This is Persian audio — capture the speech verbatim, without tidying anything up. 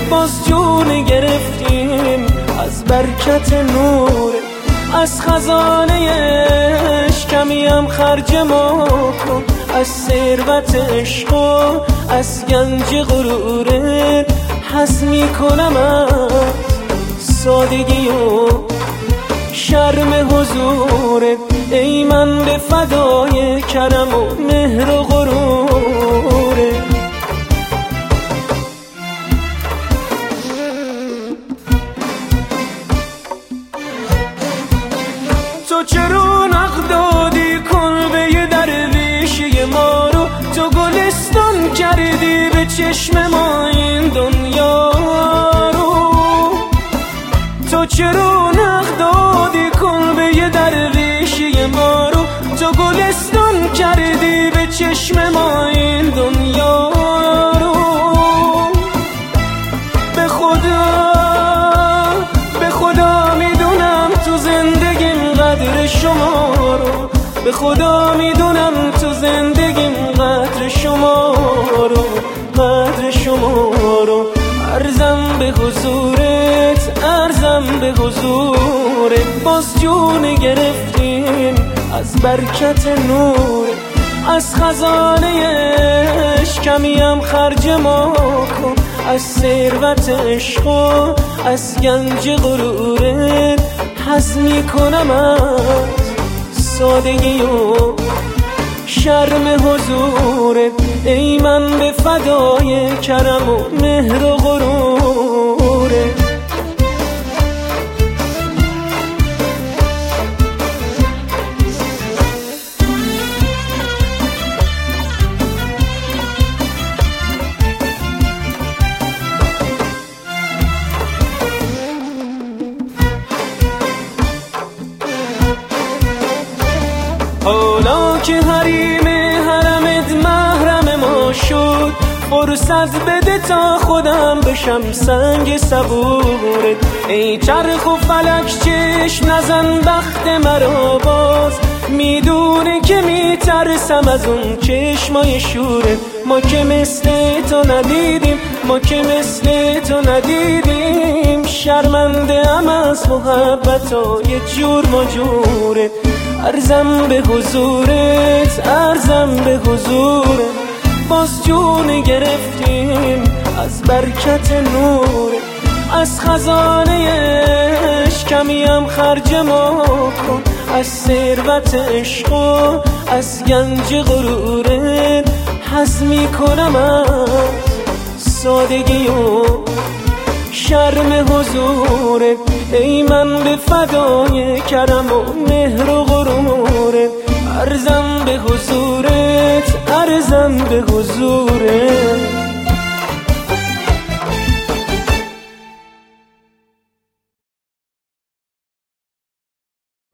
باز جون گرفتیم از برکت نور. از خزانه عشق کمی هم خرج ما کن، از ثروت عشق و از گنج غرورت حس میکنم از سادگی و شرم حضورت. ای من به فدای کرم و مهر و غرورت. تو چه رونق دادی کلبه درویشی ما رو، تو گلستان کردی به چشم ما این دنیا رو. تو چه رونق دادی کلبه درویشی ما رو، تو گلستان کردی به چشم ما این دنیا رو. به خدا به خدا میدونم تو زندگیم قدر شما رو، به خدا میدونم تو زندگیم قدر شما رو، قدر شما رو. عرضم به حضورت، عرضم به حضورت. باز جون گرفتیم از برکت نور. از خزانه عشق کمی هم خرج ما کن، از ثروت عشق و از گنج غرورت حس میکنم از سادگی و شرم حضورت. ای من به فدای کرم و مهر و غرورت. حالا که حریم حرمت محرم ما شد، فرصت بده تا خودم بشم سنگ صبورت. ای چرخ و فلک چشم نزن بخت مرا باز، میدونه که میترسم از اون چشمای شورت. ما که مثل تو ندیدیم، ما که مثل تو ندیدیم، شرمنده ام از محبت های جور مجورت. عرضم به حضورت، عرضم به حضورت. باز جون گرفتیم از برکت نور. از خزانه عشق کمی هم خرج ما کن، از ثروت عشق و از گنج غرورت حس میکنم از سادگی و شرم حضورت. ای من به فدای کرم و مهر و غرورت. عرضم به حضورت، عرضم به حضورت.